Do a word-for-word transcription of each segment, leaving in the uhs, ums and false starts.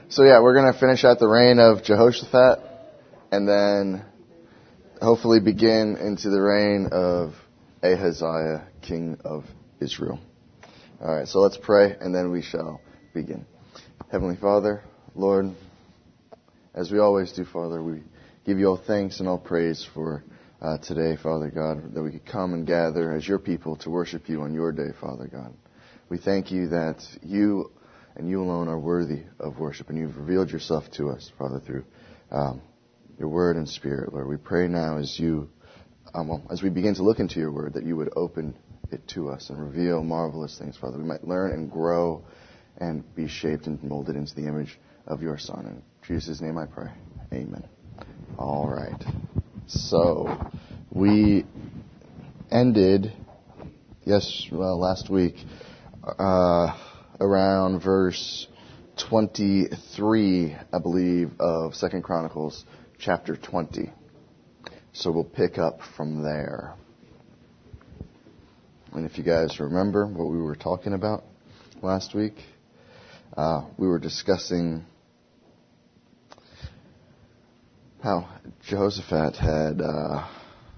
So yeah, we're going to finish out the reign of Jehoshaphat and then hopefully begin into the reign of Ahaziah, king of Israel. All right, so let's pray and then we shall begin. Heavenly Father, Lord, as we always do, Father, we give you all thanks and all praise for uh, today, Father God, that we could come and gather as your people to worship you on your day, Father God. We thank you that you and you alone are worthy of worship, and you've revealed yourself to us, Father, through um, your word and spirit, Lord. We pray now as you, um, well, as we begin to look into your word, that you would open it to us and reveal marvelous things, Father. We might learn and grow and be shaped and molded into the image of your Son. In Jesus' name I pray. Amen. All right. So, we ended, yes, well, last week, uh, around verse twenty-three, I believe, of Second Chronicles chapter twenty. So we'll pick up from there. And if you guys remember what we were talking about last week, uh, we were discussing how Jehoshaphat had uh,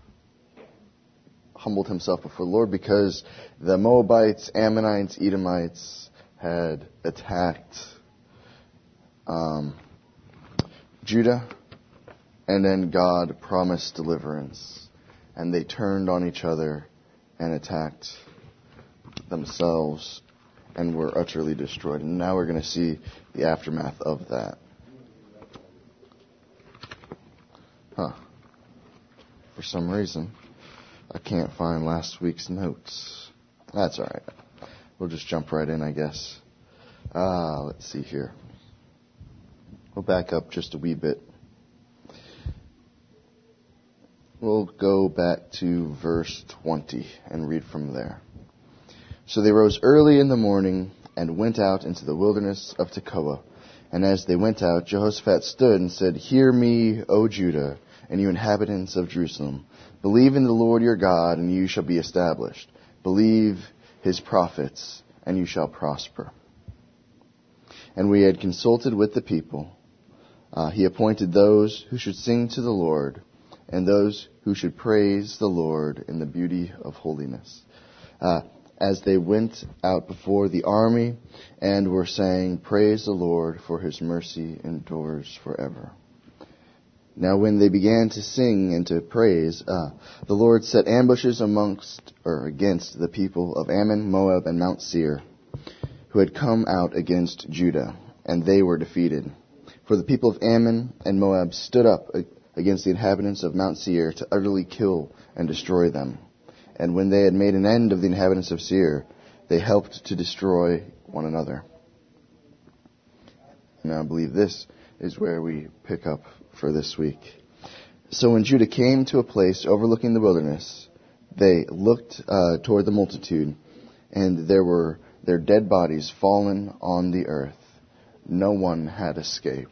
humbled himself before the Lord because the Moabites, Ammonites, Edomites had attacked um, Judah, and then God promised deliverance, and they turned on each other and attacked themselves and were utterly destroyed. And now we're going to see the aftermath of that. Huh. For some reason, I can't find last week's notes. That's all right. We'll just jump right in, I guess. Ah, let's see here. We'll back up just a wee bit. We'll go back to verse twenty and read from there. So they rose early in the morning and went out into the wilderness of Tekoa. And as they went out, Jehoshaphat stood and said, "Hear me, O Judah, and you inhabitants of Jerusalem. Believe in the Lord your God, and you shall be established. Believe his prophets, and you shall prosper." And we had consulted with the people. Uh, he appointed those who should sing to the Lord, and those who should praise the Lord in the beauty of holiness, uh, as they went out before the army and were saying, "Praise the Lord, for his mercy endures forever." Now when they began to sing and to praise, uh, the Lord set ambushes amongst or against the people of Ammon, Moab, and Mount Seir, who had come out against Judah, and they were defeated. For the people of Ammon and Moab stood up against the inhabitants of Mount Seir to utterly kill and destroy them. And when they had made an end of the inhabitants of Seir, they helped to destroy one another. Now I believe this is where we pick up for this week. So when Judah came to a place overlooking the wilderness, they looked uh, toward the multitude, and there were their dead bodies fallen on the earth. No one had escaped.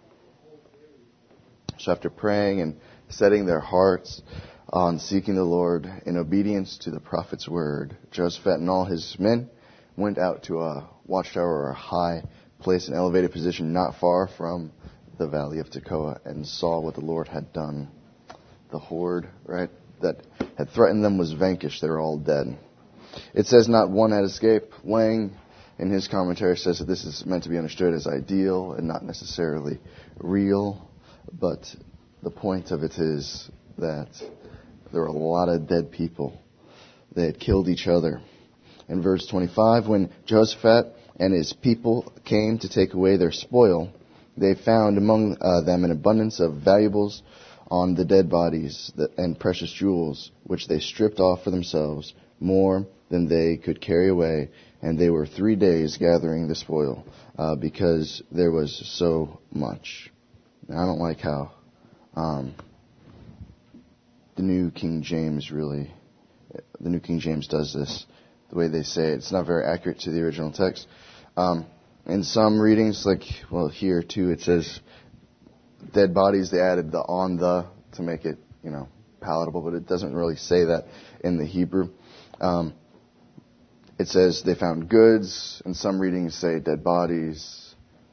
So after praying and setting their hearts on seeking the Lord in obedience to the prophet's word, Jehoshaphat and all his men went out to a watchtower or a high place, an elevated position not far from the valley of Tekoa, and saw what the Lord had done. The horde, right, that had threatened them was vanquished. They were all dead. It says not one had escaped. Lang, in his commentary, says that this is meant to be understood as ideal and not necessarily real. But the point of it is that there were a lot of dead people. They had killed each other. In verse twenty-five, when Jehoshaphat and his people came to take away their spoil, they found among uh, them an abundance of valuables on the dead bodies that, and precious jewels, which they stripped off for themselves, more than they could carry away. And they were three days gathering the spoil, uh, because there was so much. Now, I don't like how um, the New King James really, the New King James does this, the way they say it. It's not very accurate to the original text. Um, in some readings, like, well, here too, it says dead bodies, they added the on the to make it, you know, palatable, but it doesn't really say that in the Hebrew. Um, it says they found goods, and some readings say dead bodies,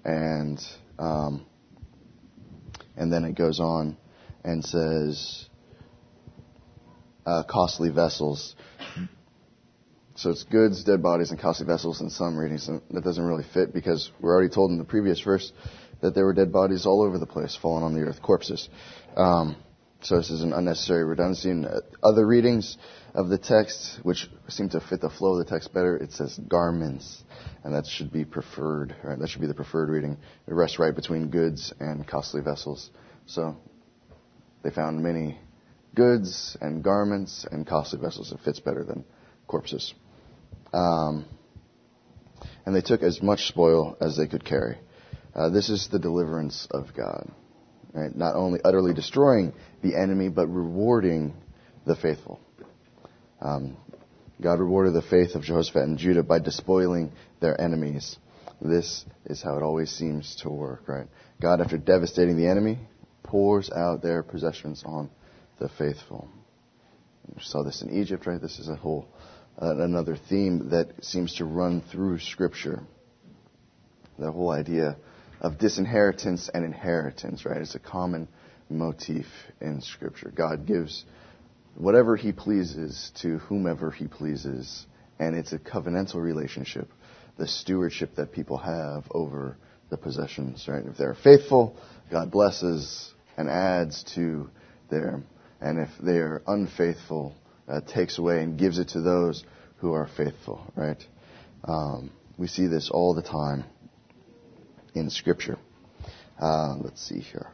and um, and then it goes on and says uh, costly vessels. So it's goods, dead bodies, and costly vessels in some readings. And that doesn't really fit because we're already told in the previous verse that there were dead bodies all over the place, fallen on the earth, corpses. Um, so this is an unnecessary redundancy. In other readings of the text, which seem to fit the flow of the text better, it says garments, and that should be preferred. Right? That should be the preferred reading. It rests right between goods and costly vessels. So they found many goods and garments and costly vessels. It fits better than corpses. Um, and they took as much spoil as they could carry. Uh, this is the deliverance of God. Right? Not only utterly destroying the enemy, but rewarding the faithful. Um, God rewarded the faith of Jehoshaphat and Judah by despoiling their enemies. This is how it always seems to work, right? God, after devastating the enemy, pours out their possessions on the faithful. We saw this in Egypt, right? This is a whole uh, another theme that seems to run through Scripture. The whole idea of disinheritance and inheritance, right? It's a common motif in Scripture. God gives whatever He pleases to whomever He pleases, and it's a covenantal relationship, the stewardship that people have over the possessions, right? If they're faithful, God blesses and adds to their, and if they're unfaithful, uh, takes away and gives it to those who are faithful, right? Um, we see this all the time in Scripture. Uh, let's see here.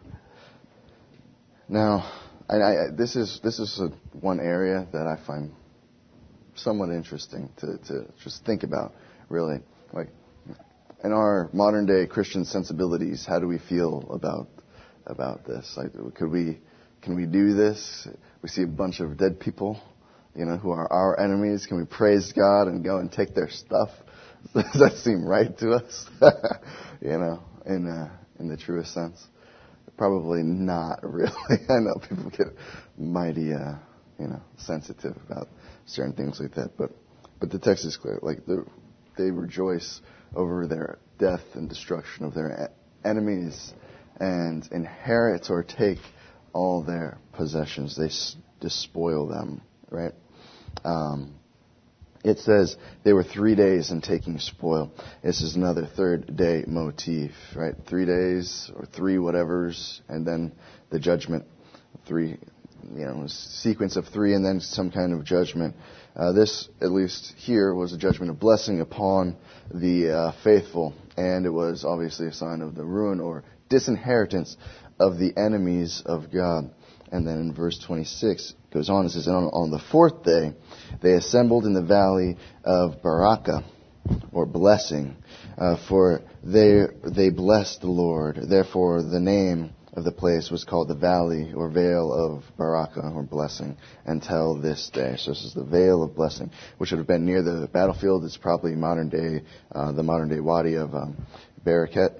Now, I, I, this is this is a, one area that I find somewhat interesting to, to just think about, really. Like, in our modern day Christian sensibilities, how do we feel about about this? Like, could we can we do this? We see a bunch of dead people, you know, who are our enemies. Can we praise God and go and take their stuff? Does that seem right to us? You know, in uh, in the truest sense? Probably not really. I know people get mighty, uh, you know, sensitive about certain things like that. But but the text is clear. Like, they rejoice over their death and destruction of their enemies and inherit or take all their possessions. They despoil them, right? Um, it says they were three days in taking spoil. This is another third day motif, right? Three days or three whatevers, and then the judgment. Three, you know, sequence of three and then some kind of judgment. Uh, this, at least here, was a judgment of blessing upon the uh, faithful, and it was obviously a sign of the ruin or disinheritance of the enemies of God. And then in verse twenty-six, it goes on, it says, on, on the fourth day, they assembled in the valley of Baraka, or blessing, uh, for they they blessed the Lord. Therefore, the name of the place was called the Valley, or Vale of Baraka, or blessing, until this day. So this is the Vale of Blessing, which would have been near the battlefield. It's probably modern day, uh, the modern day Wadi of um, Barakat,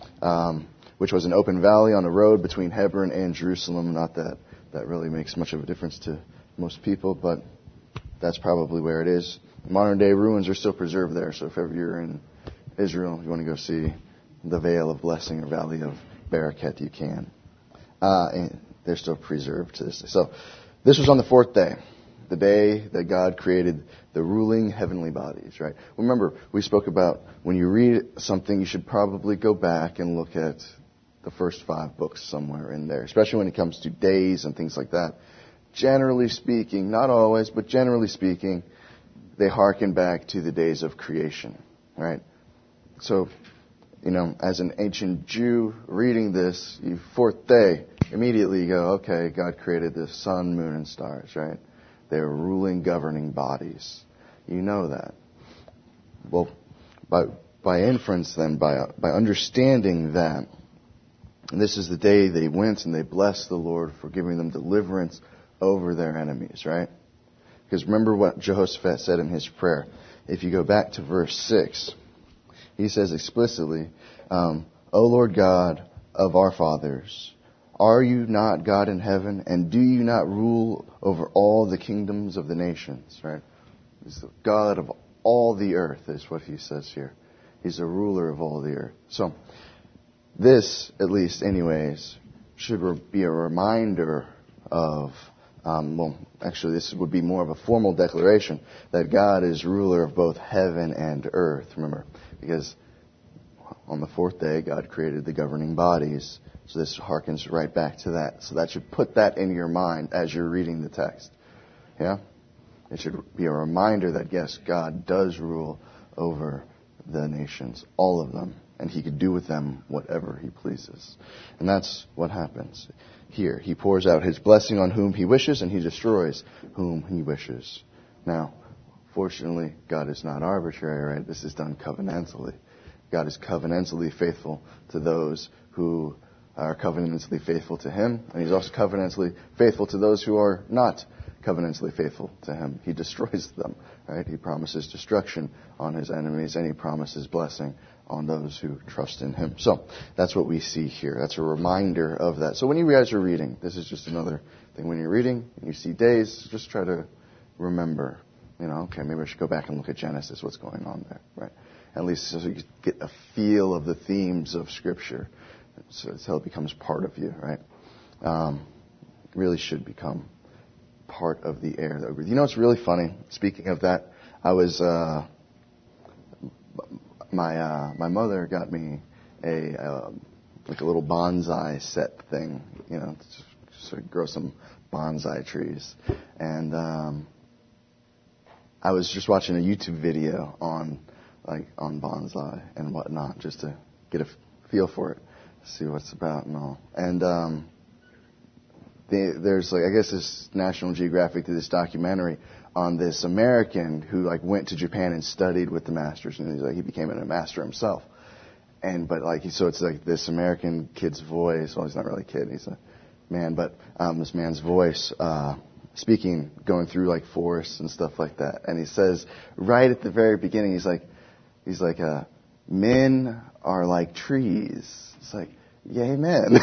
um, which was an open valley on a road between Hebron and Jerusalem. Not that that really makes much of a difference to most people, but that's probably where it is. Modern day ruins are still preserved there, so if ever you're in Israel, you want to go see the Vale of Blessing or Valley of Barakat, you can. Uh, and they're still preserved to this day. So this was on the fourth day, the day that God created the ruling heavenly bodies, right? Remember, we spoke about when you read something, you should probably go back and look at the first five books somewhere in there, especially when it comes to days and things like that. Generally speaking, not always, but generally speaking, they hearken back to the days of creation, right? So, you know, as an ancient Jew reading this, you fourth day, immediately you go, okay, God created the sun, moon, and stars, right? They're ruling, governing bodies. You know that. Well, by by inference then, by by understanding that, and this is the day they went and they blessed the Lord for giving them deliverance over their enemies, right? Because remember what Jehoshaphat said in his prayer. If you go back to verse six, he says explicitly, um, O Lord God of our fathers, are you not God in heaven, and do you not rule over all the kingdoms of the nations, right? He's the God of all the earth, is what he says here. He's the ruler of all the earth. So, this, at least anyways, should re- be a reminder of, um, well, actually this would be more of a formal declaration that God is ruler of both heaven and earth. Remember, because on the fourth day, God created the governing bodies. So this harkens right back to that. So that should put that in your mind as you're reading the text. Yeah? It should be a reminder that, yes, God does rule over the nations, all of them. And He could do with them whatever He pleases. And that's what happens here. He pours out His blessing on whom He wishes, and He destroys whom He wishes. Now, fortunately, God is not arbitrary, right? This is done covenantally. God is covenantally faithful to those who are covenantally faithful to Him, and He's also covenantally faithful to those who are not covenantally faithful to Him. He destroys them, right? He promises destruction on His enemies, and He promises blessing on those who trust in Him. So that's what we see here. That's a reminder of that. So when you guys are reading, this is just another thing. When you're reading and you see days, just try to remember, you know, okay, maybe I should go back and look at Genesis, what's going on there, right? At least so you get a feel of the themes of Scripture. So it's how it becomes part of you, right? Um, it really should become part of the air that we breathe. You know what's really funny? Speaking of that, I was, uh, my, uh, my mother got me a, uh, like a little bonsai set thing, you know, to sort of grow some bonsai trees. And, um, I was just watching a YouTube video on, like, on bonsai and whatnot, just to get a feel for it, see what it's about and all. And, um, the, there's like, I guess this National Geographic did this documentary on this American who like went to Japan and studied with the masters, and he's like, he became a master himself. And, but like, so it's like this American kid's voice, well, he's not really a kid, he's a man, but, um, this man's voice, uh, speaking, going through like forests and stuff like that. And he says, right at the very beginning, he's like, he's like, uh, men are like trees. It's like, yay, men.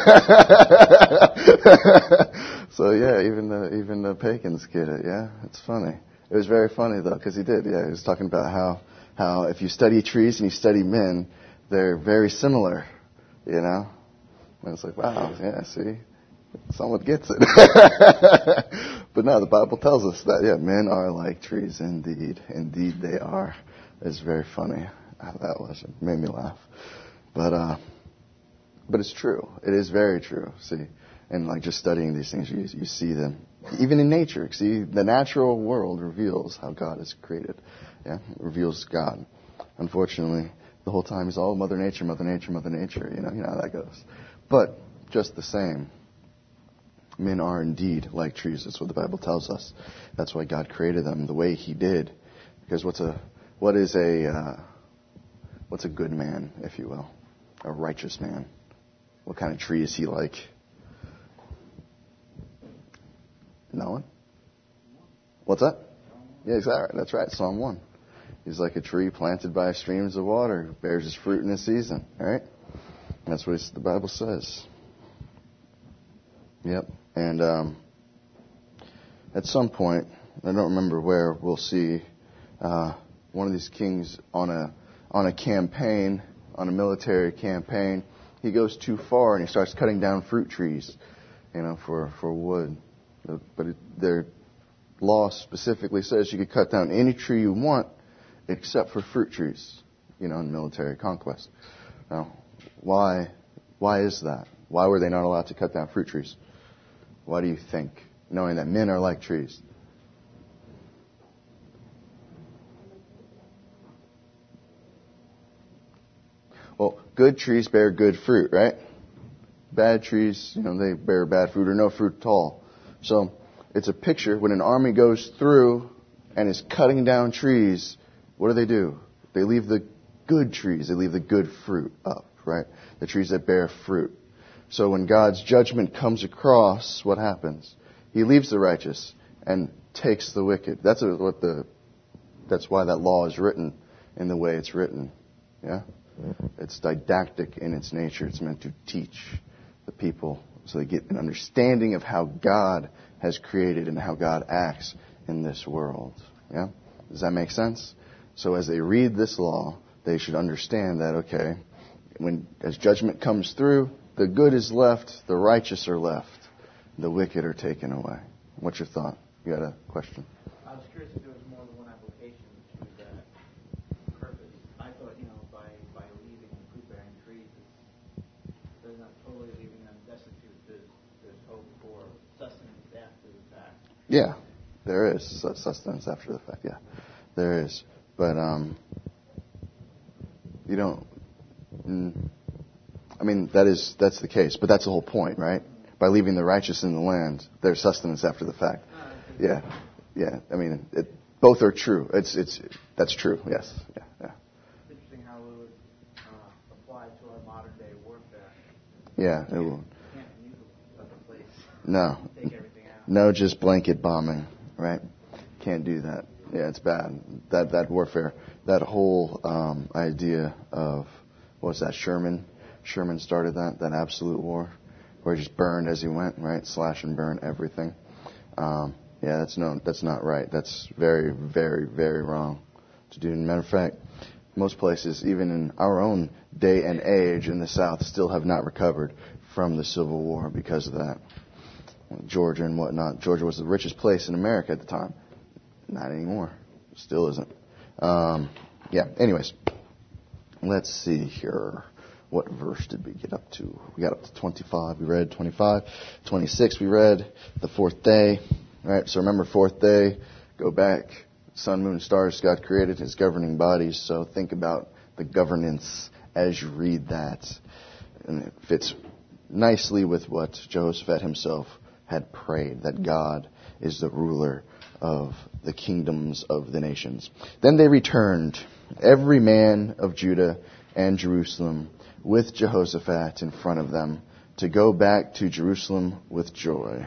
So yeah, even the, even the pagans get it. Yeah, it's funny. It was very funny though, because he did. Yeah, he was talking about how, how if you study trees and you study men, they're very similar, you know? And it's like, wow, yeah, see? Someone gets it. But no, the Bible tells us that, yeah, men are like trees indeed. Indeed they are. It's very funny how that was. It made me laugh. But, uh, but it's true. It is very true. See? And like just studying these things, you, you see them. Even in nature. See, the natural world reveals how God is created. Yeah? It reveals God. Unfortunately, the whole time he's all Mother Nature, Mother Nature, Mother Nature. You know, you know how that goes. But just the same, men are indeed like trees. That's what the Bible tells us. That's why God created them the way He did. Because what's a what is a uh, what's a good man, if you will, a righteous man? What kind of tree is he like? No one? What's that? Yeah, exactly. That's right. Psalm one. He's like a tree planted by streams of water, bears his fruit in his season. All right. That's what the Bible says. Yep. And um, at some point, I don't remember where, we'll see uh, one of these kings on a on a campaign, on a military campaign. He goes too far and he starts cutting down fruit trees, you know, for, for wood. But it, their law specifically says you could cut down any tree you want except for fruit trees, you know, in military conquest. Now, why why is that? Why were they not allowed to cut down fruit trees? Why do you think? Knowing that men are like trees. Well, good trees bear good fruit, right? Bad trees, you know, they bear bad fruit or no fruit at all. So it's a picture when an army goes through and is cutting down trees, what do they do? They leave the good trees, they leave the good fruit up, right? The trees that bear fruit. So when God's judgment comes across, what happens? He leaves the righteous and takes the wicked. That's what the. That's why that law is written in the way it's written. Yeah, it's didactic in its nature. It's meant to teach the people so they get an understanding of how God has created and how God acts in this world. Yeah, does that make sense? So as they read this law, they should understand that okay, when as judgment comes through, the good is left, the righteous are left, the wicked are taken away. What's your thought? You got a question? I was curious if there was more than one application to that purpose. I thought, you know, by, by leaving the fruit-bearing trees, they're not totally leaving them destitute. There's, there's hope for sustenance after the fact. Yeah, there is sustenance after the fact. Yeah, there is. But um, you don't. Mm, I mean, that is that's the case. But that's the whole point, right? By leaving the righteous in the land, there's sustenance after the fact. Yeah, yeah. I mean, it, both are true. It's it's that's true. Yes. Yeah. Yeah. It's interesting how it would uh, apply to our modern day warfare. Yeah, it will. Can't use a place. No. Take everything out. No, just blanket bombing, right? Can't do that. Yeah, it's bad. That that warfare, that whole um, idea of what was that? Sherman. Sherman started that that absolute war, where he just burned as he went, right? Slash and burn everything. Um, yeah, that's no, that's not right. That's very, very, very wrong to do. As a matter of fact, most places, even in our own day and age in the South, still have not recovered from the Civil War because of that. Georgia and whatnot. Georgia was the richest place in America at the time. Not anymore. Still isn't. Um, yeah, anyways. Let's see here. What verse did we get up to? We got up to twenty-five. We read twenty-five. twenty-six we read. The fourth day. All right, so remember fourth day. Go back. Sun, moon, stars, God created His governing bodies. So think about the governance as you read that. And it fits nicely with what Jehoshaphat himself had prayed, that God is the ruler of the kingdoms of the nations. Then they returned, every man of Judah and Jerusalem, with Jehoshaphat in front of them, to go back to Jerusalem with joy.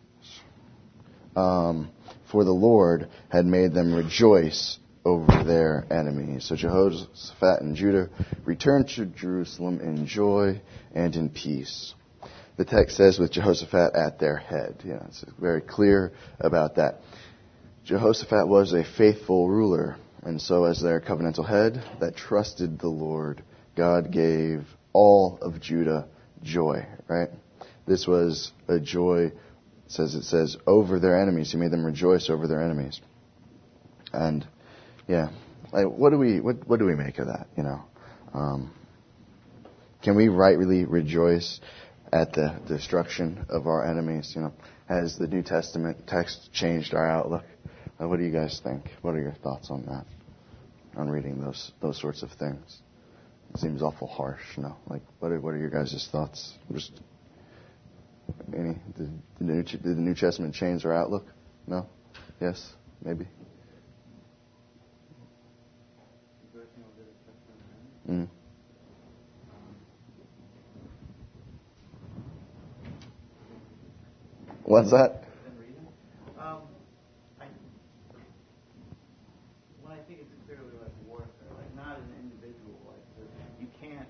Um, for the Lord had made them rejoice over their enemies. So Jehoshaphat and Judah returned to Jerusalem in joy and in peace. The text says with Jehoshaphat at their head. Yeah, it's very clear about that. Jehoshaphat was a faithful ruler, and so as their covenantal head that trusted the Lord, God gave all of Judah joy, right? This was a joy, it says it says, over their enemies. He made them rejoice over their enemies. And yeah, like, what do we what what do we make of that? You know, um, can we rightly rejoice at the destruction of our enemies? You know, has the New Testament text changed our outlook? Uh, what do you guys think? What are your thoughts on that? On reading those those sorts of things? It seems awful harsh, you know. Like, what are what are your guys' thoughts? Just any did the New did the New Testament change our outlook? No? Yes? Maybe? Mm. What's that? Um, I, when I think it's clearly like warfare, like not as an individual, like the, you can't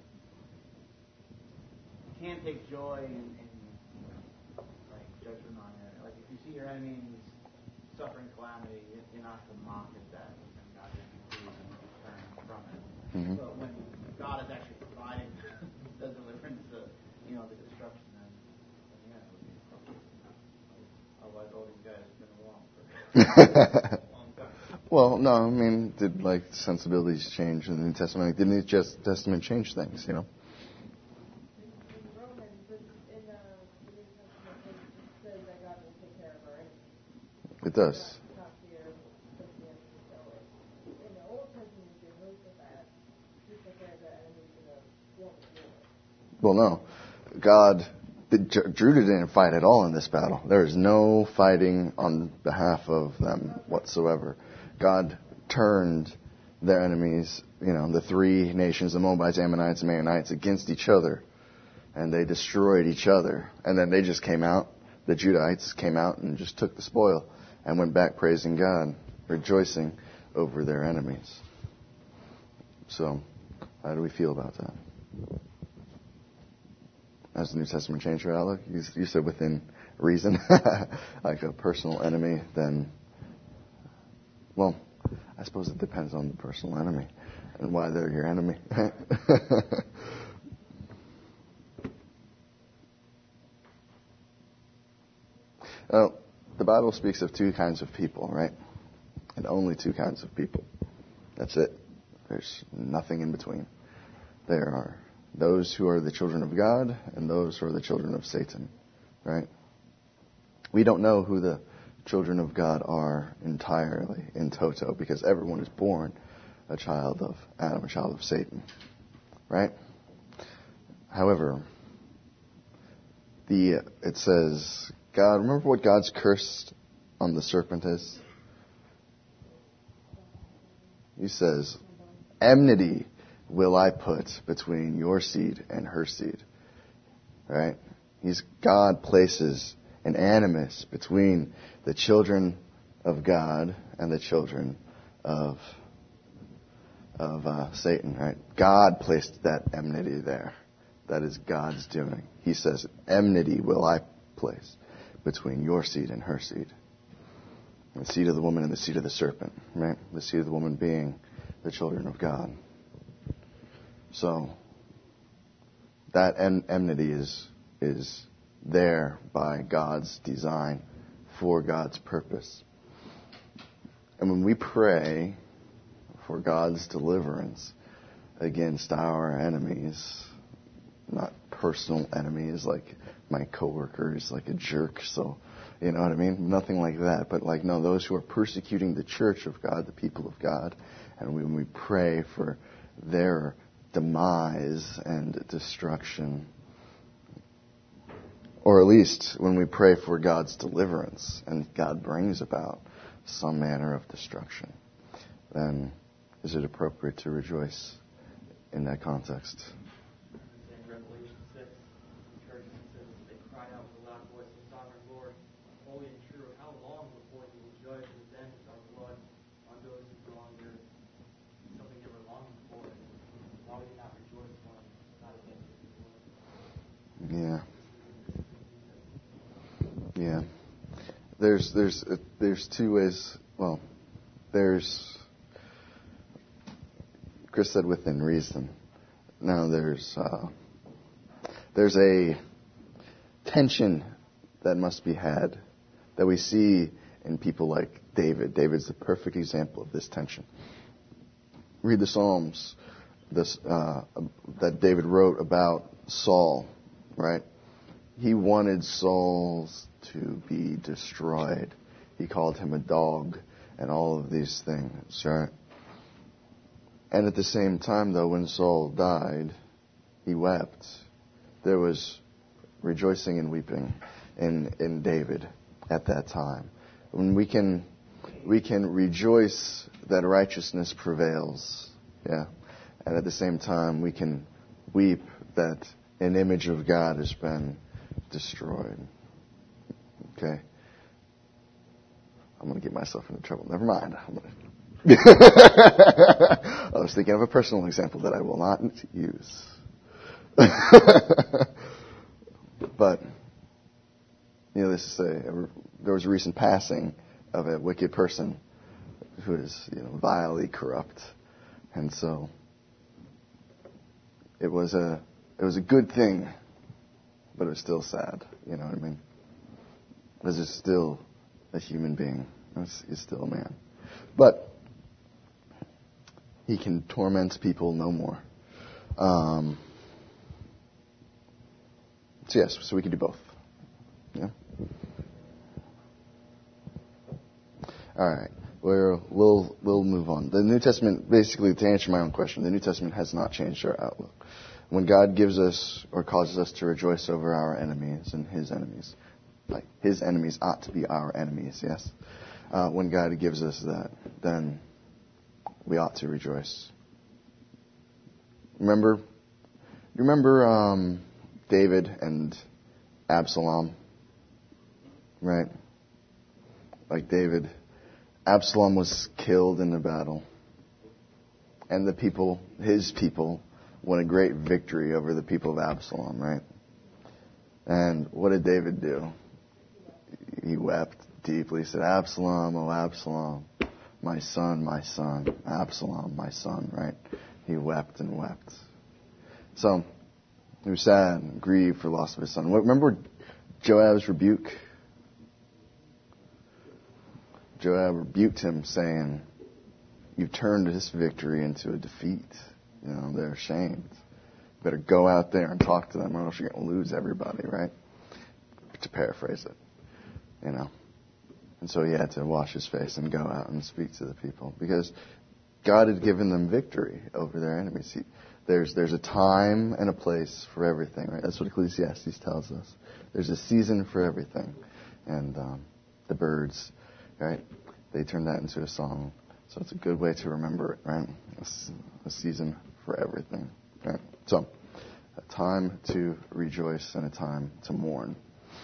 you can't take joy in, in like judgment on it. Like if you see your enemy and he's suffering calamity, you're not to mock at that, and God is pleased and turn from it. Mm-hmm. But when God is actually providing the deliverance, the you know the destruction, then yeah, it would be appropriate. Otherwise, all these guys have been along for a long time. Well, no, I mean, did like sensibilities change in the New Testament? Like, did the New Testament change things? You know. In Romans, in the New Testament, it says that God will take care of our enemies. It does. Not fear, but the enemy. So in the Old Testament, Jehoshaphat took care of the enemies in the war. Well, no, God. Judah didn't fight at all in this battle. There is no fighting on behalf of them whatsoever. God turned their enemies, you know, the three nations, the Moabites, Ammonites, and Maonites, against each other. And they destroyed each other. And then they just came out, the Judahites came out and just took the spoil and went back praising God, rejoicing over their enemies. So, how do we feel about that? Has the New Testament changed your outlook? You, you said within reason, like a personal enemy, then, well, I suppose it depends on the personal enemy and why they're your enemy. Well, the Bible speaks of two kinds of people, right? And only two kinds of people. That's it. There's nothing in between. There are those who are the children of God and those who are the children of Satan, right? We don't know who the children of God are entirely in toto because everyone is born a child of Adam, a child of Satan, right? However, the it says, God, remember what God's curse on the serpent is? He says, enmity will I put between your seed and her seed. Right? He's, God places an animus between the children of God and the children of of uh, Satan. Right? God placed that enmity there. That is God's doing. He says, enmity will I place between your seed and her seed. The seed of the woman and the seed of the serpent, right? The seed of the woman being the children of God. So that en- enmity is is there by God's design for God's purpose. And when we pray for God's deliverance against our enemies, not personal enemies like my coworker is like a jerk, so you know what I mean? Nothing like that. But like, no, those who are persecuting the church of God, the people of God, and when we pray for their demise and destruction, or at least when we pray for God's deliverance and God brings about some manner of destruction, then is it appropriate to rejoice in that context? Yeah. Yeah. There's there's uh, there's two ways. Well, there's Chris said within reason. Now there's uh, there's a tension that must be had that we see in people like David. David's the perfect example of this tension. Read the Psalms this uh, that David wrote about Saul. Right? He wanted Saul to be destroyed. He called him a dog and all of these things, right? And at the same time, though, when Saul died, he wept. There was rejoicing and weeping in, in David at that time. When we can we can rejoice that righteousness prevails, yeah, and at the same time we can weep that an image of God has been destroyed. Okay? I'm going to get myself into trouble. Never mind. I'm gonna I was thinking of a personal example that I will not use. But, you know, this is a, there was a recent passing of a wicked person who is, you know, vilely corrupt. And so, it was a It was a good thing, but it was still sad. You know what I mean? Because he's still a human being. He's still a man. But he can torment people no more. Um, so yes, so we can do both. Yeah. All right. We'll we'll we'll move on. The New Testament, basically, to answer my own question, the New Testament has not changed our outlook. When God gives us or causes us to rejoice over our enemies and His enemies, like His enemies ought to be our enemies, yes? Uh, when God gives us that, then we ought to rejoice. Remember, you remember um, David and Absalom, right? Like David, Absalom was killed in the battle, and the people, his people, won a great victory over the people of Absalom, right? And what did David do? He wept deeply. He said, Absalom, oh Absalom, my son, my son, Absalom, my son, right? He wept and wept. So, he was sad and grieved for the loss of his son. Remember Joab's rebuke? Joab rebuked him, saying, "You've turned this victory into a defeat. You know, they're ashamed. You better go out there and talk to them, or else you're going to lose everybody," right? To paraphrase it, you know. And so he had to wash his face and go out and speak to the people, because God had given them victory over their enemies. He, there's there's a time and a place for everything, right? That's what Ecclesiastes tells us. There's a season for everything. And um, the birds, right? They turned that into a song. So it's a good way to remember it, right? A, a season for everything, right? So, a time to rejoice and a time to mourn.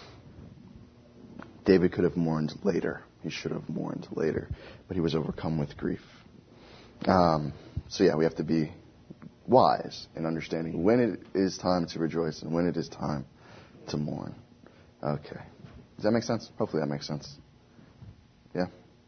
David could have mourned later. He should have mourned later. But he was overcome with grief. Um, so yeah, we have to be wise in understanding when it is time to rejoice and when it is time to mourn. Okay. Does that make sense? Hopefully that makes sense. Yeah?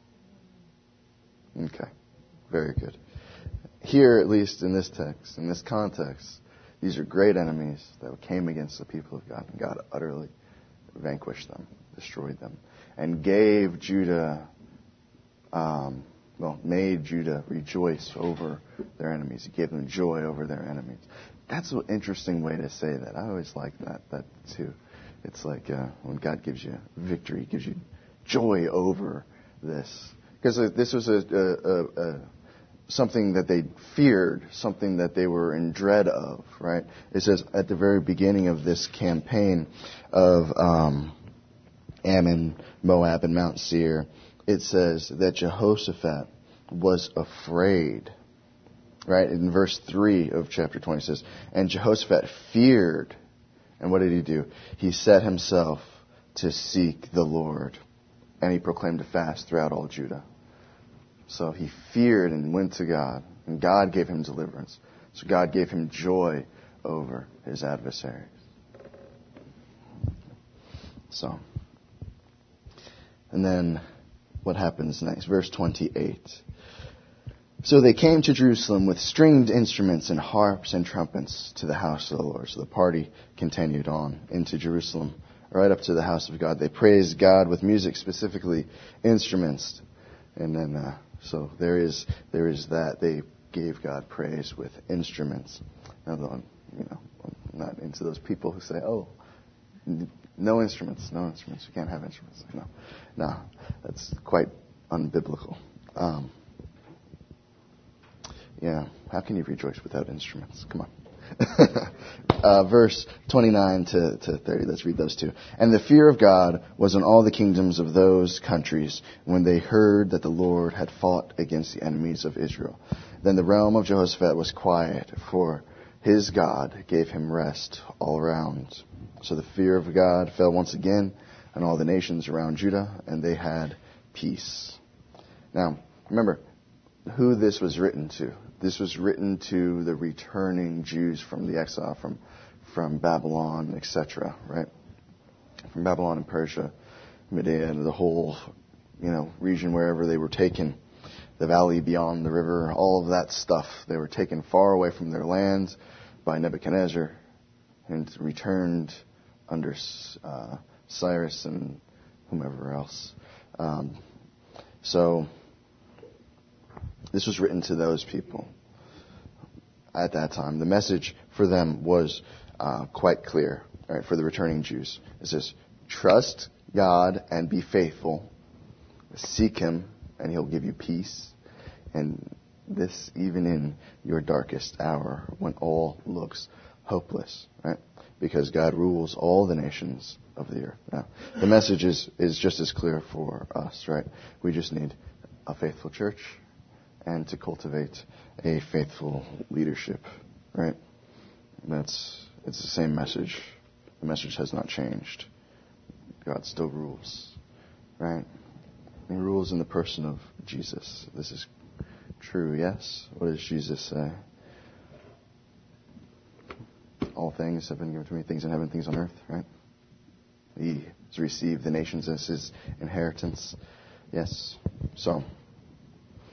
Okay. Very good. Here, at least in this text, in this context, these are great enemies that came against the people of God, and God utterly vanquished them, destroyed them, and gave Judah, um, well, made Judah rejoice over their enemies. He gave them joy over their enemies. That's an interesting way to say that. I always like that, that too. It's like uh, when God gives you victory, gives you joy over this. Because uh, this was a, a, a, a something that they feared, something that they were in dread of, right? It says at the very beginning of this campaign of um, Ammon, Moab, and Mount Seir, it says that Jehoshaphat was afraid, right? In verse three of chapter twenty it says, and Jehoshaphat feared. And what did he do? He set himself to seek the Lord, and he proclaimed a fast throughout all Judah. So he feared and went to God, and God gave him deliverance. So God gave him joy over his adversaries. So, and then what happens next? Verse twenty-eight. So they came to Jerusalem with stringed instruments and harps and trumpets to the house of the Lord. So the party continued on into Jerusalem, right up to the house of God. They praised God with music, specifically instruments. And then, uh, so there is there is that. They gave God praise with instruments. Now, you know, I'm not into those people who say, oh, no instruments, no instruments. You can't have instruments. No, no, that's quite unbiblical. Um, yeah, how can you rejoice without instruments? Come on. uh, verse twenty-nine to, to thirty, let's read those two. And the fear of God was on all the kingdoms of those countries when they heard that the Lord had fought against the enemies of Israel. Then the realm of Jehoshaphat was quiet, for his God gave him rest all around. So the fear of God fell once again on all the nations around Judah, and they had peace. Now, remember who this was written to. This was written to the returning Jews from the exile, from from Babylon, et cetera. Right? From Babylon and Persia, Media, the whole, you know, region wherever they were taken, the valley beyond the river, all of that stuff. They were taken far away from their land by Nebuchadnezzar and returned under uh, Cyrus and whomever else. Um, so. This was written to those people at that time. The message for them was uh, quite clear, right, for the returning Jews. It says, trust God and be faithful. Seek Him and He'll give you peace. And this even in your darkest hour when all looks hopeless, right? Because God rules all the nations of the earth. Now, the message is, is just as clear for us, right? We just need a faithful church and to cultivate a faithful leadership, right? That's it's the same message. The message has not changed. God still rules, right? He rules in the person of Jesus. This is true, yes? What does Jesus say? All things have been given to me, things in heaven, things on earth, right? He has received the nations as His inheritance. Yes. So,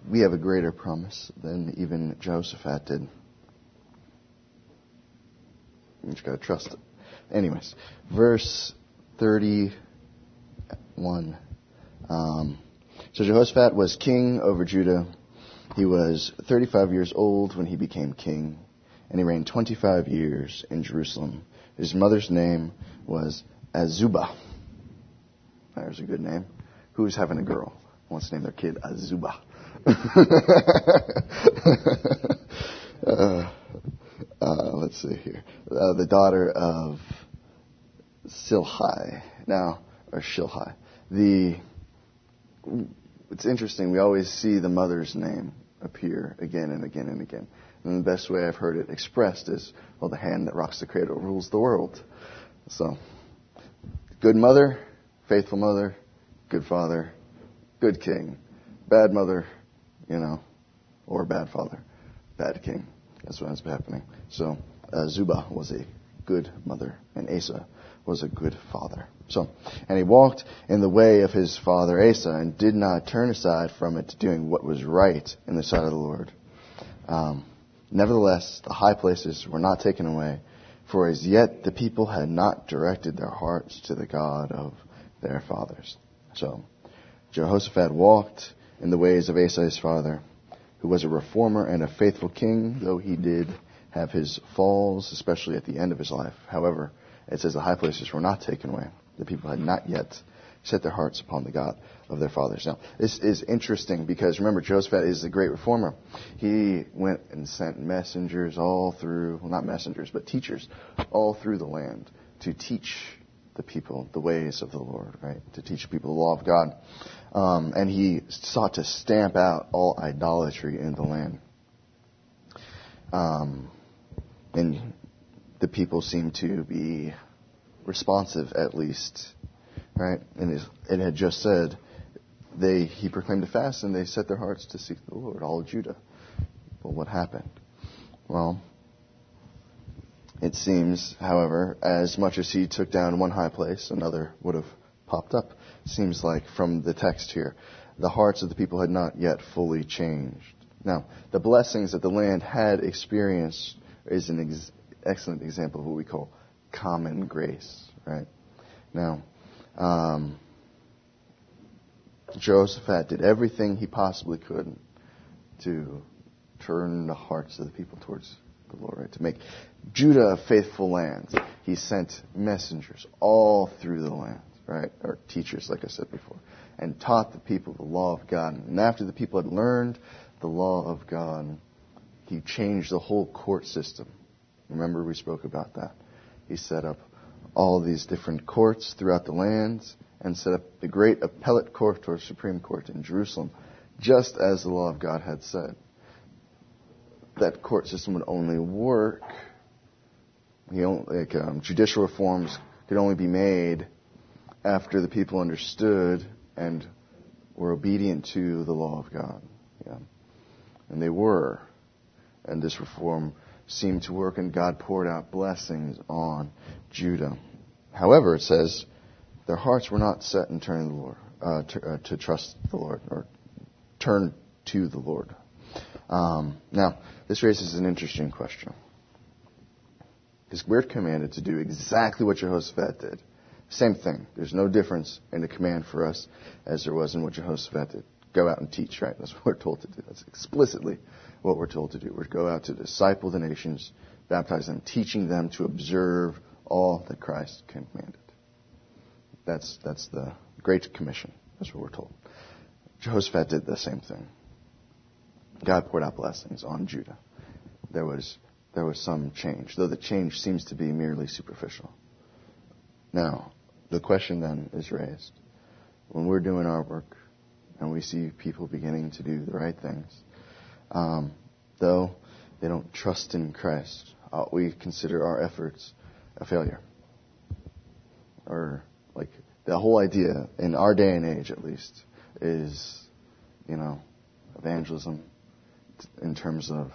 we have a greater promise than even Jehoshaphat did. You just gotta trust it. Anyways, verse thirty-one. Um, so Jehoshaphat was king over Judah. He was thirty-five years old when he became king, and he reigned twenty-five years in Jerusalem. His mother's name was Azubah. There's a good name. Who's having a girl? Wants to name their kid Azubah. uh, uh, let's see here. Uh, the daughter of Silhai. Now, or Shilhai. The, it's interesting, we always see the mother's name appear again and again and again. And the best way I've heard it expressed is, well, the hand that rocks the cradle rules the world. So, good mother, faithful mother, good father, good king. Bad mother, you know, or bad father, bad king. That's what ends up happening. So, uh, Zubah was a good mother, and Asa was a good father. So, and he walked in the way of his father Asa, and did not turn aside from it, doing what was right in the sight of the Lord. Um, nevertheless, the high places were not taken away, for as yet the people had not directed their hearts to the God of their fathers. So, Jehoshaphat walked in the ways of Asa his father, who was a reformer and a faithful king, though he did have his falls, especially at the end of his life. However, it says the high places were not taken away. The people had not yet set their hearts upon the God of their fathers. Now, this is interesting because, remember, Jehoshaphat is a great reformer. He went and sent messengers all through, well, not messengers, but teachers all through the land to teach the people the ways of the Lord, right? To teach people the law of God. Um, and he sought to stamp out all idolatry in the land. Um, and the people seem to be responsive, at least, right? And it had just said, they he proclaimed a fast, and they set their hearts to seek the Lord, all of Judah. Well, what happened? Well, it seems, however, as much as he took down one high place, another would have popped up. It seems like from the text here, the hearts of the people had not yet fully changed. Now, the blessings that the land had experienced is an ex- excellent example of what we call common grace, right? Now, um, Jehoshaphat did everything he possibly could to turn the hearts of the people towards the Lord, right? To make Judah a faithful land. He sent messengers all through the land, right? Or teachers, like I said before, and taught the people the law of God. And after the people had learned the law of God, he changed the whole court system. Remember, we spoke about that. He set up all these different courts throughout the land and set up the great appellate court or Supreme Court in Jerusalem, just as the law of God had said. That court system would only work, he only, like um, judicial reforms could only be made after the people understood and were obedient to the law of God. Yeah. And they were. And this reform seemed to work, and God poured out blessings on Judah. However, it says, their hearts were not set in turning the Lord, uh, to, uh, to trust the Lord, or turn to the Lord. Um, now, this raises an interesting question. Because we're commanded to do exactly what Jehoshaphat did. Same thing. There's no difference in the command for us as there was in what Jehoshaphat did. Go out and teach, right? That's what we're told to do. That's explicitly what we're told to do. We're to go out to disciple the nations, baptize them, teaching them to observe all that Christ commanded. That's that's the Great Commission. That's what we're told. Jehoshaphat did the same thing. God poured out blessings on Judah. There was there was some change, though the change seems to be merely superficial. Now, the question then is raised. When we're doing our work and we see people beginning to do the right things, um, though they don't trust in Christ, uh, we consider our efforts a failure. Or, like, the whole idea, in our day and age at least, is, you know, evangelism in terms of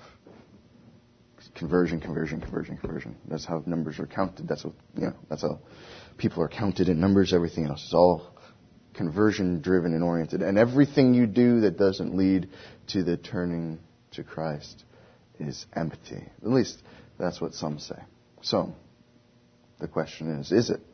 conversion, conversion, conversion, conversion. That's how numbers are counted. That's what, you know, that's how people are counted in numbers. Everything else is all conversion driven and oriented. And everything you do that doesn't lead to the turning to Christ is empty. At least that's what some say. So, the question is, is it?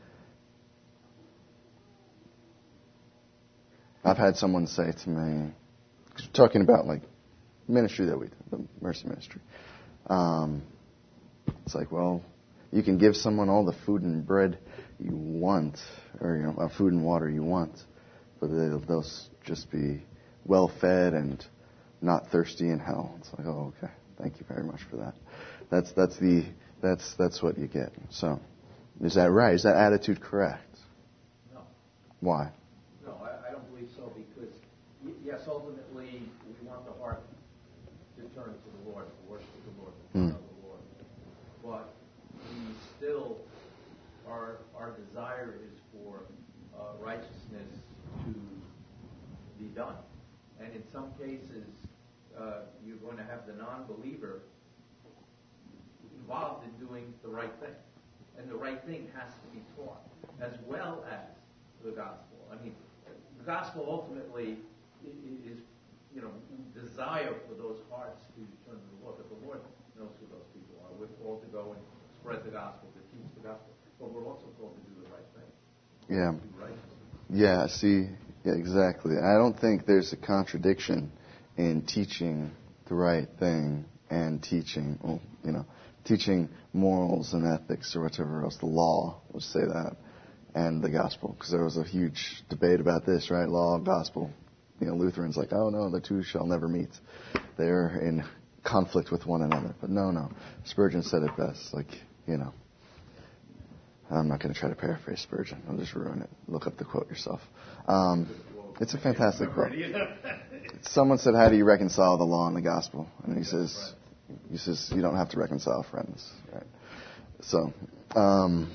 I've had someone say to me, talking about like ministry that we do, the Mercy Ministry. Um, it's like, well, you can give someone all the food and bread you want, or you know, uh, food and water you want, but they'll, they'll just be well fed and not thirsty in hell. It's like, oh, okay, thank you very much for that. That's that's the that's that's what you get. So, is that right? Is that attitude correct? No. Why? No, I, I don't believe so, because y- yes, ultimately we want the heart to turn to the Lord, to worship the Lord, to Mm. love the Lord. But we still, our our desire is for uh, righteousness to be done. And in some cases, uh, you're going to have the non-believer involved in doing the right thing. And the right thing has to be taught, as well as the gospel. I mean, the gospel ultimately is, you know, desire for those hearts to turn to the Lord. But the Lord knows who those people are. We're called to go and spread the gospel, to teach the gospel. But we're also called to do the right thing. Yeah. To do right. Yeah, see, yeah, exactly. I don't think there's a contradiction in teaching the right thing and teaching, well, you know, teaching morals and ethics or whatever else. The law would say that, and the gospel, because there was a huge debate about this, right? Law, gospel. You know, Lutherans like, oh no, the two shall never meet. They're in conflict with one another. But no, no. Spurgeon said it best. Like, you know, I'm not going to try to paraphrase Spurgeon. I'll just ruin it. Look up the quote yourself. Um, it's a fantastic quote. Someone said, how do you reconcile the law and the gospel? And he says, he says, you don't have to reconcile friends. Right? So, um,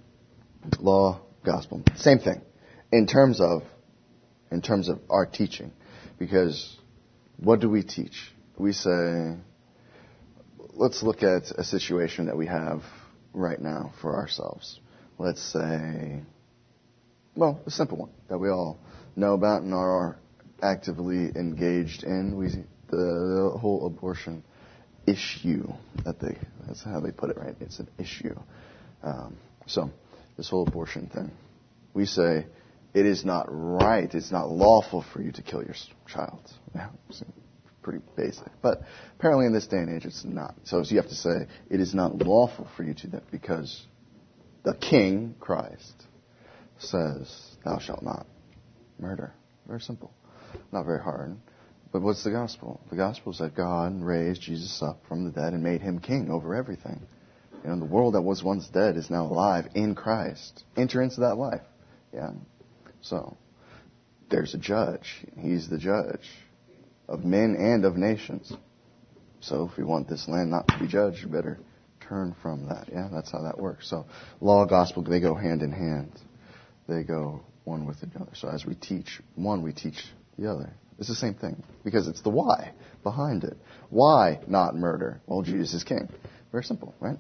law, gospel, same thing. In terms of, in terms of our teaching. Because what do we teach? We say, let's look at a situation that we have right now for ourselves. Let's say, well, a simple one that we all know about and are actively engaged in. We the, the whole abortion issue that they that's how they put it, right? It's an issue. Um, so this whole abortion thing, we say it is not right. It's not lawful for you to kill your child. Yeah, it's pretty basic, but apparently in this day and age, it's not. So you have to say it is not lawful for you to do that because the King, Christ, says, thou shalt not murder. Very simple. Not very hard. But what's the gospel? The gospel is that God raised Jesus up from the dead and made him king over everything. You know, the world that was once dead is now alive in Christ. Enter into that life. Yeah. So, there's a judge. He's the judge of men and of nations. So if we want this land not to be judged, you better turn from that. Yeah, that's how that works. So law, gospel, they go hand in hand. They go one with another. So as we teach one, we teach the other. It's the same thing because it's the why behind it. Why not murder? Well, Jesus is king. Very simple, right?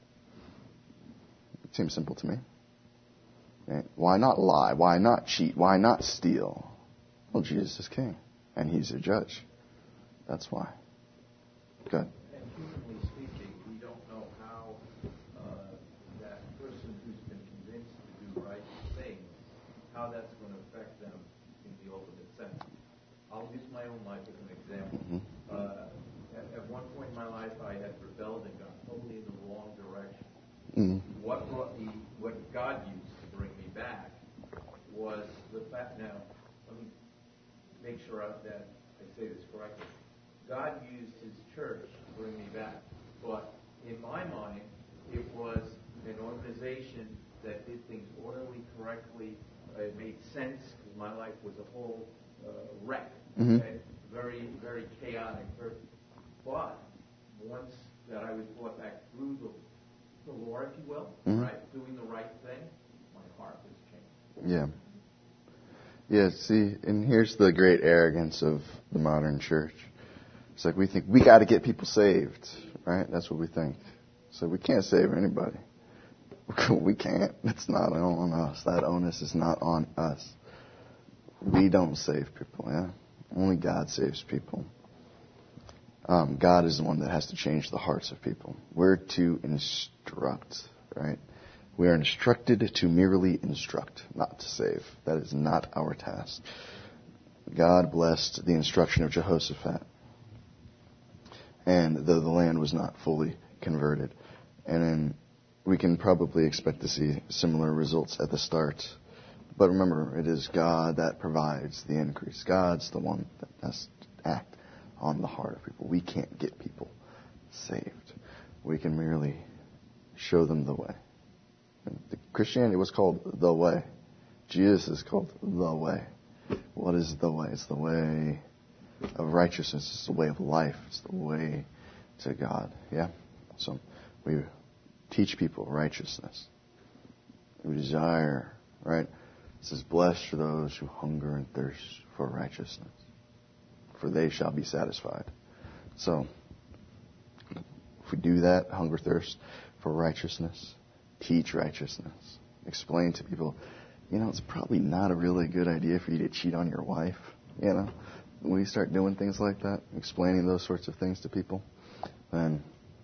It seems simple to me. Right? Why not lie? Why not cheat? Why not steal? Well, Jesus is king, and he's a judge. That's why. Good. And humanly speaking, we don't know how uh, that person who's been convinced to do right things, how that's going to affect them in the ultimate sense. I'll use my own life as an example. Mm-hmm. Uh, at, at one point in my life, I had rebelled and gone totally in the wrong direction. Mm-hmm. What brought me, what God used to bring me back was the fact. Now, let me make sure that I say this correctly. God used his church to bring me back. But in my mind, it was an organization that did things orderly, correctly. Uh, it made sense because my life was a whole uh, wreck. Mm-hmm. Okay? Very, very chaotic. Very, but once that I was brought back through the, the Lord, if you will, mm-hmm. right, doing the right thing, my heart was changed. Yeah. Yeah, see, and here's the great arrogance of the modern church. It's like we think we got to get people saved, right? That's what we think. So we can't save anybody. We can't. It's not on us. That onus is not on us. We don't save people, yeah? Only God saves people. Um, God is the one that has to change the hearts of people. We're to instruct, right? We are instructed to merely instruct, not to save. That is not our task. God blessed the instruction of Jehoshaphat, and though the land was not fully converted. And then we can probably expect to see similar results at the start. But remember, it is God that provides the increase. God's the one that has to act on the heart of people. We can't get people saved. We can merely show them the way. Christianity was called the way. Jesus is called the way. What is the way? It's the way of righteousness. It's the way of life. It's the way to God. Yeah? So we teach people righteousness. We desire, right? It says, blessed are those who hunger and thirst for righteousness, for they shall be satisfied. So, if we do that, hunger, thirst for righteousness, teach righteousness, explain to people, you know, it's probably not a really good idea for you to cheat on your wife, you know. When we start doing things like that, explaining those sorts of things to people, then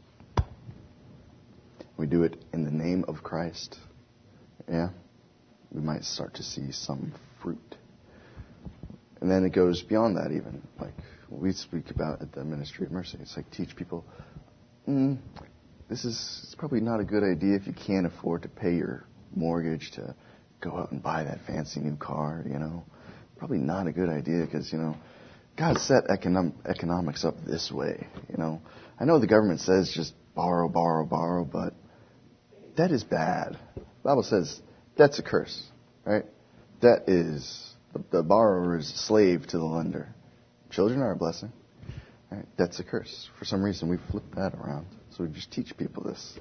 we do it in the name of Christ, yeah, we might start to see some fruit. And then it goes beyond that even. Like we speak about at the Ministry of Mercy. It's like teach people, mm, this is it's probably not a good idea if you can't afford to pay your mortgage to go out and buy that fancy new car, you know. Probably not a good idea because, you know, God set econom- economics up this way, you know. I know the government says just borrow, borrow, borrow, but debt is bad. The Bible says debt's a curse, right? Debt is, the, the borrower is a slave to the lender. Children are a blessing, right? Debt's a curse. For some reason, we flip that around. So we just teach people this.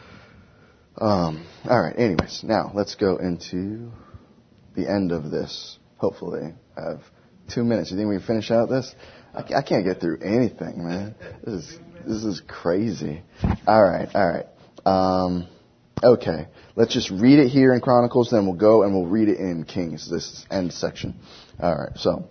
Um, all right, anyways, now let's go into the end of this. Hopefully, I have two minutes. You think we can finish out this? I, I can't get through anything, man. This is this is crazy. All right, all right. Um, okay, let's just read it here in Chronicles, then we'll go and we'll read it in Kings, this end section. All right, so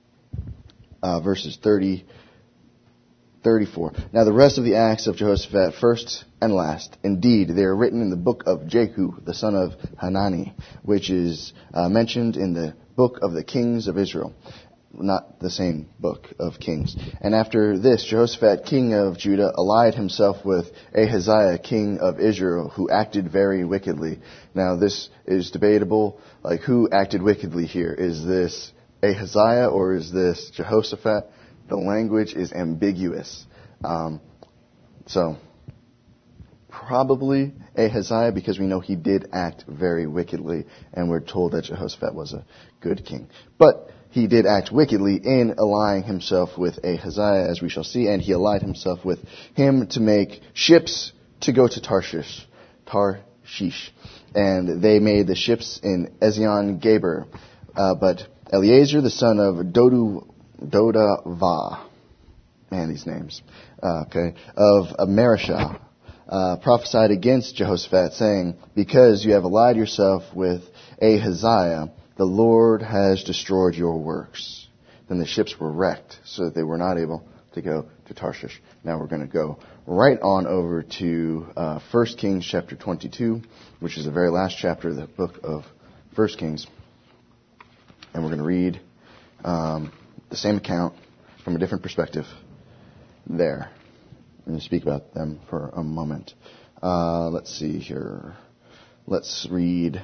uh, verses thirty, thirty-four. Now the rest of the acts of Jehoshaphat, first and last, indeed, they are written in the book of Jehu, the son of Hanani, which is uh, mentioned in the book of the kings of Israel. Not the same book of Kings. And after this, Jehoshaphat, king of Judah, allied himself with Ahaziah, king of Israel, who acted very wickedly. Now, this is debatable. Like, who acted wickedly here? Is this Ahaziah or is this Jehoshaphat? The language is ambiguous. Um, so, probably Ahaziah, because we know he did act very wickedly, and we're told that Jehoshaphat was a good king. But he did act wickedly in allying himself with Ahaziah, as we shall see, and he allied himself with him to make ships to go to Tarshish, Tarshish. And they made the ships in Ezion-Geber. Uh, but Eleazar, the son of Dodu, Dodavah, man, these names, uh, okay, of Marishah, uh, prophesied against Jehoshaphat, saying, because you have allied yourself with Ahaziah, the Lord has destroyed your works. Then the ships were wrecked, so that they were not able to go to Tarshish. Now we're going to go right on over to uh, First Kings chapter twenty-two, which is the very last chapter of the book of First Kings. And we're going to read um, the same account from a different perspective there. I'm going to speak about them for a moment. Uh, let's see here. Let's read...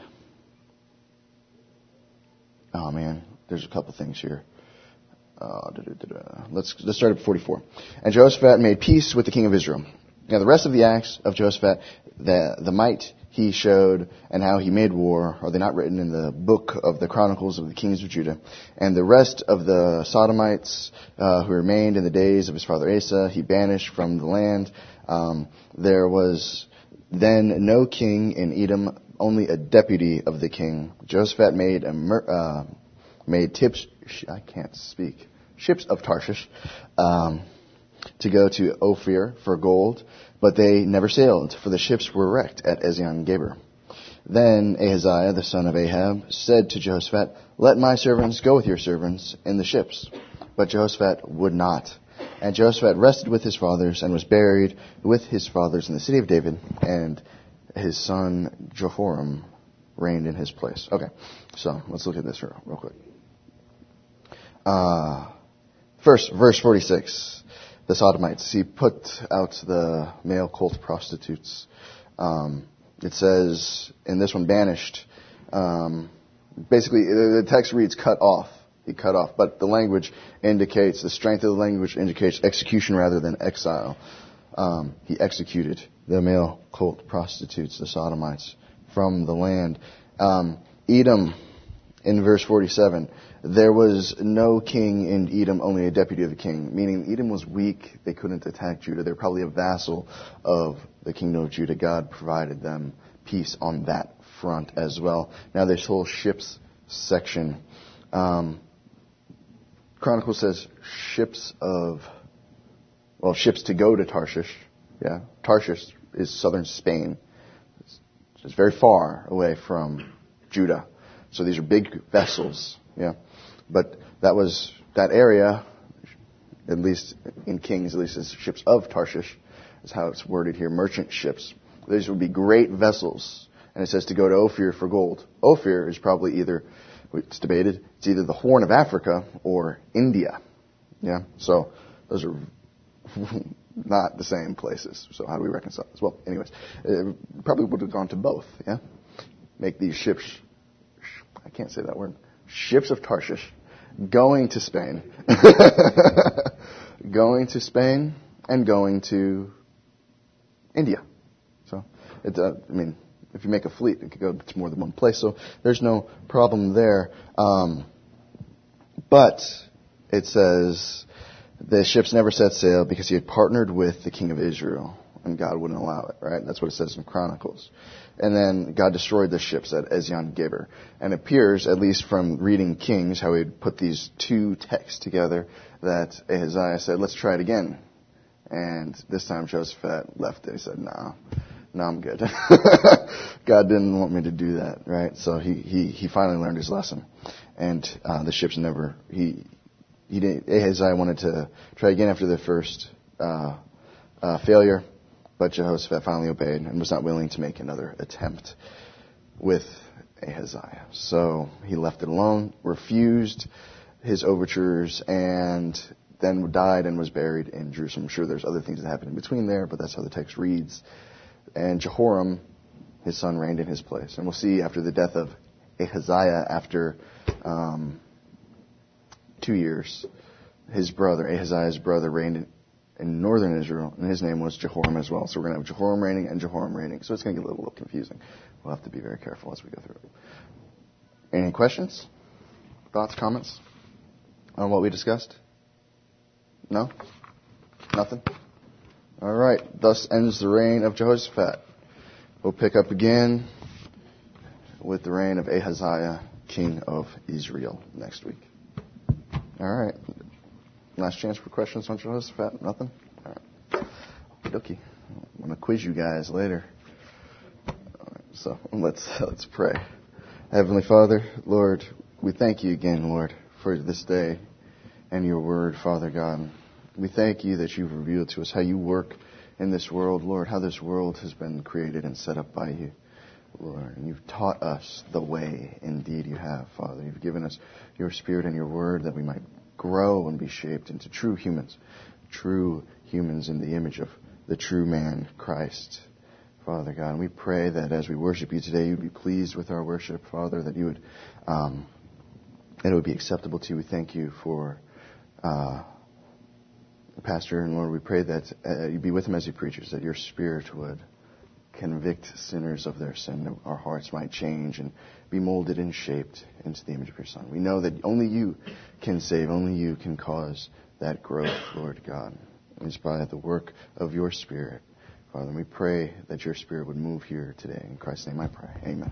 Oh man, there's a couple things here. Uh, da, da, da, da. Let's let's start at forty-four. And Jehoshaphat made peace with the king of Israel. Now the rest of the acts of Jehoshaphat, the the might he showed and how he made war, are they not written in the book of the Chronicles of the kings of Judah? And the rest of the Sodomites uh, who remained in the days of his father Asa, he banished from the land. Um, there was then no king in Edom, only a deputy of the king. Jehoshaphat made a mer- uh, made tips. I can't speak. Ships of Tarshish um, to go to Ophir for gold, but they never sailed, for the ships were wrecked at Ezion-Geber. Then Ahaziah, the son of Ahab, said to Jehoshaphat, "Let my servants go with your servants in the ships." But Jehoshaphat would not. And Jehoshaphat rested with his fathers and was buried with his fathers in the city of David, and his son Jehoram reigned in his place. Okay, so let's look at this real, real quick. Uh, first, verse forty-six. The Sodomites. He put out the male cult prostitutes. Um, it says, in this one, banished. Um, basically, the text reads cut off. He cut off. But the language indicates, the strength of the language indicates execution rather than exile. Um, he executed the male cult prostitutes, the Sodomites, from the land. Um, Edom, in verse forty-seven, there was no king in Edom, only a deputy of a king, meaning Edom was weak. They couldn't attack Judah. They're probably a vassal of the kingdom of Judah. God provided them peace on that front as well. Now this whole ships section, um, Chronicle says ships of, well, ships to go to Tarshish. Yeah, Tarshish is southern Spain. It's, it's very far away from Judah. So these are big vessels. Yeah, but that was that area, at least in Kings, at least as ships of Tarshish, is how it's worded here, merchant ships. These would be great vessels, and it says to go to Ophir for gold. Ophir is probably either, it's debated, it's either the Horn of Africa or India. Yeah, so those are not the same places. So how do we reconcile this? Well, anyways, it probably would have gone to both. Yeah, make these ships. I can't say that word. Ships of Tarshish going to Spain, going to Spain, and going to India. So, it, uh, I mean, if you make a fleet, it could go to more than one place. So there's no problem there. Um, but it says the ships never set sail because he had partnered with the king of Israel, and God wouldn't allow it. Right? That's what it says in Chronicles. And then God destroyed the ships at Ezion Geber. And it appears, at least from reading Kings, how he'd put these two texts together, that Ahaziah said, let's try it again. And this time Jehoshaphat left it. He said, no, no, I'm good. God didn't want me to do that, right? So he, he, he finally learned his lesson. And uh, the ships never, he, he didn't, Ahaziah wanted to try again after the first uh, uh, failure. But Jehoshaphat finally obeyed and was not willing to make another attempt with Ahaziah. So he left it alone, refused his overtures, and then died and was buried in Jerusalem. I'm sure there's other things that happened in between there, but that's how the text reads. And Jehoram, his son, reigned in his place. And we'll see after the death of Ahaziah, after um, two years, his brother, Ahaziah's brother, reigned in in northern Israel, and his name was Jehoram as well. So we're going to have Jehoram reigning and Jehoram reigning. So it's going to get a little, little confusing. We'll have to be very careful as we go through it. Any questions? Thoughts, comments on what we discussed? No? Nothing? All right. Thus ends the reign of Jehoshaphat. We'll pick up again with the reign of Ahaziah, king of Israel, next week. All right. Last chance for questions on Jehoshaphat? Nothing? All right. Okay. I'm going to quiz you guys later. All right, so let's let's pray. Heavenly Father, Lord, we thank you again, Lord, for this day and your word, Father God. We thank you that you've revealed to us how you work in this world, Lord, how this world has been created and set up by you, Lord. And you've taught us the way, indeed you have, Father. You've given us your spirit and your word that we might grow and be shaped into true humans, true humans in the image of the true man, Christ, Father God. And we pray that as we worship you today, you'd be pleased with our worship, Father, that you would, um, that it would be acceptable to you. We thank you for uh, Pastor, and Lord, we pray that uh, you'd be with him as he preaches, that your Spirit would convict sinners of their sin, that our hearts might change and be molded and shaped into the image of your Son. We know that only you can save, only you can cause that growth, Lord God. It's by the work of your Spirit, Father. And we pray that your Spirit would move here today. In Christ's name I pray. Amen.